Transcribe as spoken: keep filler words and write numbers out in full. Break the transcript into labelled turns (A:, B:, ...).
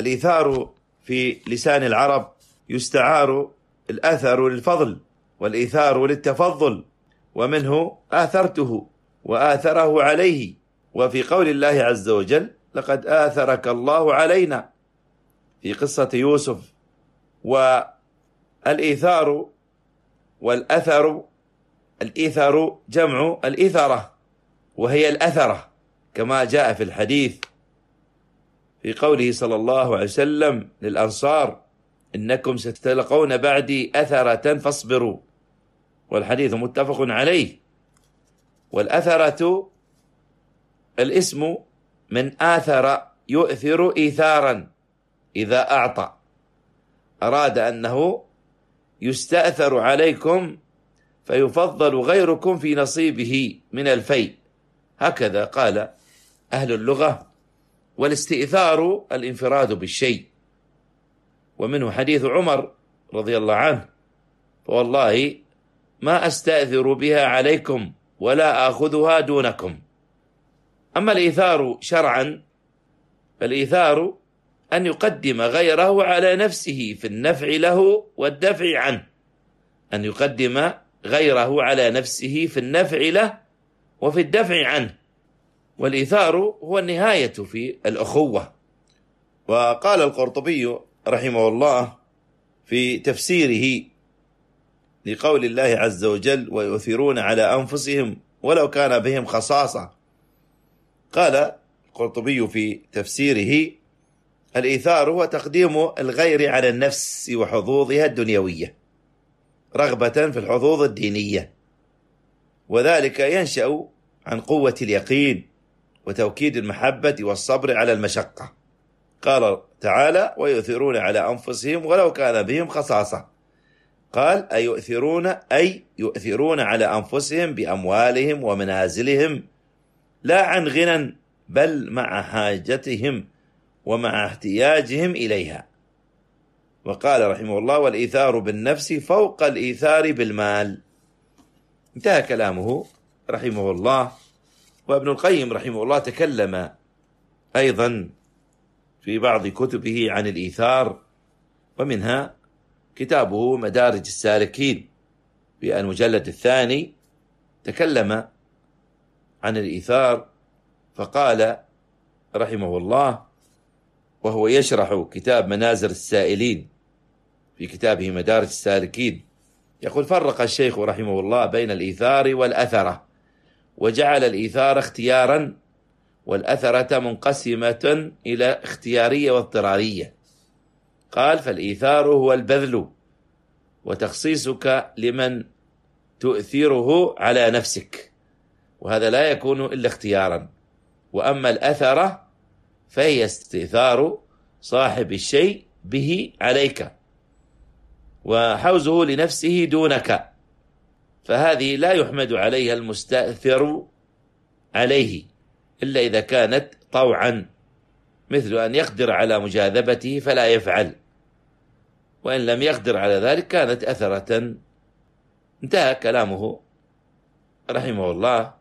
A: الإيثار في لسان العرب يستعار الأثر للفضل والإيثار للتفضل، ومنه آثرته وآثره عليه. وفي قول الله عز وجل لقد آثرك الله علينا في قصة يوسف. والإيثار والأثر، الإيثر جمع الإثرة وهي الأثرة كما جاء في الحديث في قوله صلى الله عليه وسلم للأنصار إنكم ستلقون بعدي أثرة فاصبروا، والحديث متفق عليه. والأثرة الاسم من آثر يؤثر إيثارا إذا أعطى، أراد أنه يستأثر عليكم فيفضل غيركم في نصيبه من الفيء، هكذا قال أهل اللغة. والاستئثار الانفراد بالشيء، ومنه حديث عمر رضي الله عنه فوالله ما أستأثر بها عليكم ولا آخذها دونكم. أما الإيثار شرعا فالإيثار أن يقدم غيره على نفسه في النفع له والدفع عنه، أن يقدم غيره على نفسه في النفع له وفي الدفع عنه. والإيثار هو النهاية في الأخوة. وقال القرطبي رحمه الله في تفسيره لقول الله عز وجل ويؤثرون على أنفسهم ولو كان بهم خصاصة، قال القرطبي في تفسيره الإيثار هو تقديم الغير على النفس وحظوظها الدنيوية رغبة في الحظوظ الدينية، وذلك ينشأ عن قوة اليقين وتوكيد المحبة والصبر على المشقة. قال تعالى ويؤثرون على أنفسهم ولو كان بهم خصاصة، قال أيؤثرون أي يؤثرون على أنفسهم بأموالهم ومنازلهم لا عن غنى بل مع حاجتهم ومع احتياجهم إليها. وقال رحمه الله والإيثار بالنفس فوق الإيثار بالمال. انتهى كلامه رحمه الله. وابن القيم رحمه الله تكلم أيضا في بعض كتبه عن الإيثار، ومنها كتابه مدارج السالكين في المجلد الثاني تكلم عن الإيثار فقال رحمه الله وهو يشرح كتاب منازل السائلين في كتابه مدارج السالكين، يقول فرق الشيخ رحمه الله بين الإيثار والأثرة، وجعل الإيثار اختيارا والأثرة منقسمة إلى اختيارية واضطرارية. قال فالإيثار هو البذل وتخصيصك لمن تؤثره على نفسك، وهذا لا يكون إلا اختيارا. وأما الأثرة فهي استئثار صاحب الشيء به عليك وحوزه لنفسه دونك، فهذه لا يحمد عليها المستأثر عليه إلا إذا كانت طوعا، مثل أن يقدر على مجاذبته فلا يفعل، وإن لم يقدر على ذلك كانت أثرة. انتهى كلامه رحمه الله.